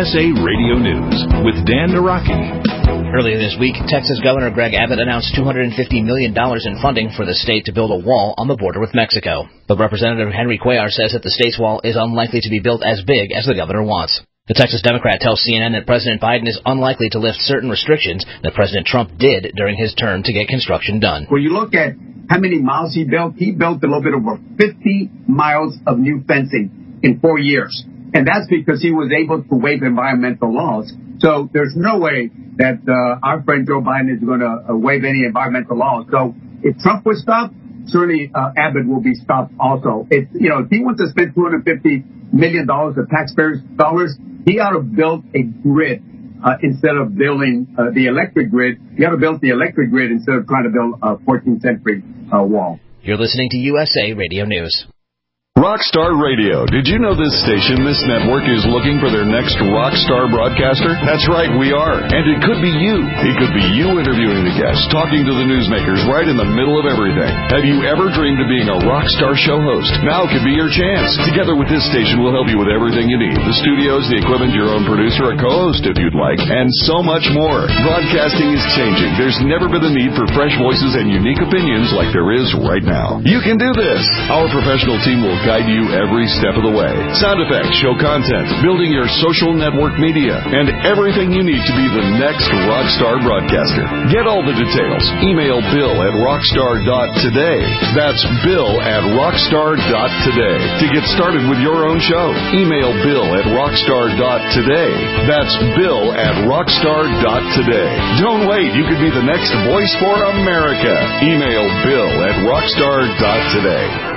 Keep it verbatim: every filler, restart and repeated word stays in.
S A Radio News with Dan Naraki. Earlier this week, Texas Governor Greg Abbott announced two hundred fifty million dollars in funding for the state to build a wall on the border with Mexico. But Representative Henry Cuellar says that the state's wall is unlikely to be built as big as the governor wants. The Texas Democrat tells C N N that President Biden is unlikely to lift certain restrictions that President Trump did during his term to get construction done. When you look at how many miles he built, he built a little bit over fifty miles of new fencing in four years. And that's because he was able to waive environmental laws. So there's no way that uh, our friend Joe Biden is going to uh, waive any environmental laws. So if Trump was stopped, certainly uh, Abbott will be stopped also. If, you know, if he wants to spend two hundred fifty million dollars of taxpayers' dollars, he ought to build a grid uh, instead of building uh, the electric grid. He ought to build the electric grid instead of trying to build a fourteenth century uh, wall. You're listening to U S A Radio News. Rockstar Radio. Did you know this station, this network, is looking for their next rockstar broadcaster? That's right, we are. And it could be you. It could be you interviewing the guests, talking to the newsmakers right in the middle of everything. Have you ever dreamed of being a rockstar show host? Now could be your chance. Together with this station, we'll help you with everything you need. The studios, the equipment, your own producer, a co-host if you'd like, and so much more. Broadcasting is changing. There's never been a need for fresh voices and unique opinions like there is right now. You can do this. Our professional team will guide you every step of the way. Sound effects, show content, building your social network media, and everything you need to be the next rockstar broadcaster. Get all the details. Email Bill at rockstar dot today. That's Bill at rockstar dot today. To get started with your own show, email Bill at rockstar dot today. That's Bill at rockstar dot today. Don't wait. You could be the next voice for America. Email Bill at rockstar dot today.